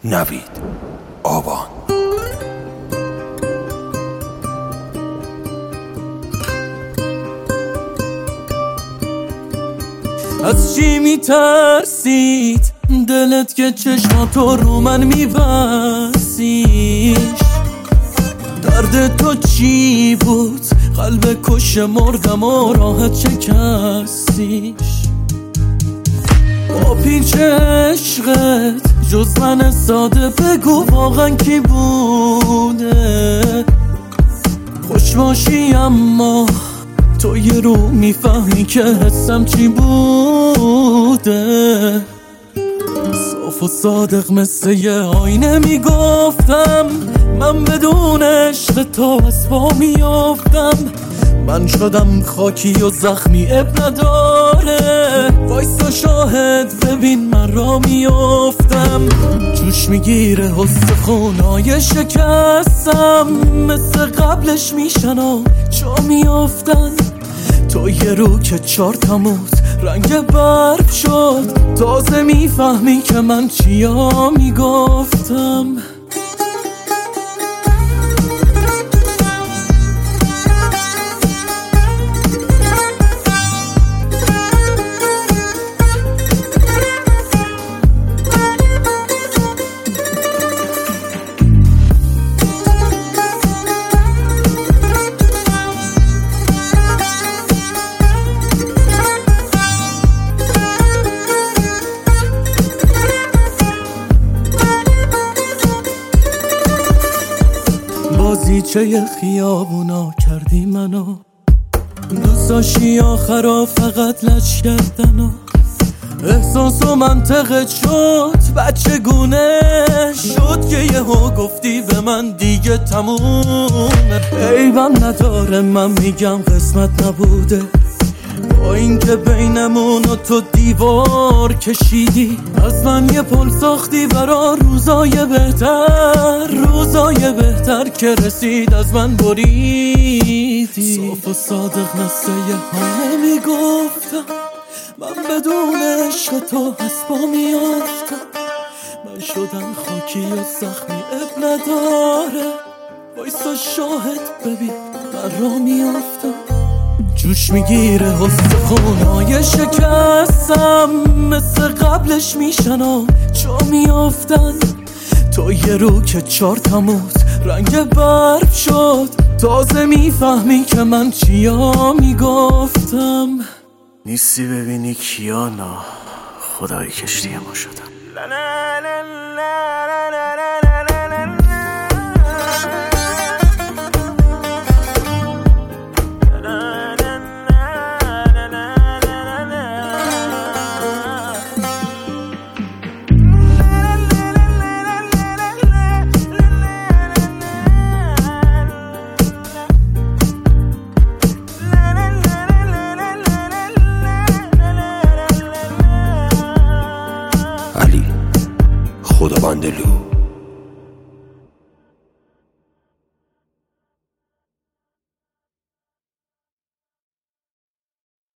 نوید آبان. از چی میترسید دلت که چشماتو رو من میبسیش؟ درد تو چی بود؟ قلب کش مردم و راحت شکستیش. با پیچ عشقت جز من ساده بگو واقعا کی بوده؟ خوش باشی اما تو یه رو میفهمی که حسم چی بوده. صاف و صادق مثل یه آینه میگفتم من بدون عشق تو از پا میافتم. من شدم خاکی و زخمی اب نداره، وایسا شاهد ببین من را میافتم. جوش میگیره استخونای شکستم، مثل قبلش میشن و جا میافتن. تو یه رو که 4 تموز رنگ برف شد، تازه میفهمی که من چیا میگفتم. بازیچه خیابونا کردی منو، دوست داشتی آخرا فقط لج کردنو. احساس و منطقت شد بچه گونه شد که یهو گفتی به من دیگه تمومه. عیبم نداره من میگم قسمت نبوده، با اینکه بینمون و تو دیوار کشیدی. از من یه پل ساختی برا روزای بهتر که رسید از من بریدی. صاف و صادق مثل یه حاله میگفتم من بدون عشق تو از پا میافتم. من شدم خاکی و زخمی اب نداره، وایسا شاهد ببین من را میافتم. جوش میگیره استخونای شکستم، مثل قبلش میشن و جا میافتن. تو یه رو که 4 تموز رنگ برف شد، تازه میفهمی که من چیا میگفتم. نیستی ببینی کیانا خدای کشتی ما شدم. علی خدابندلو.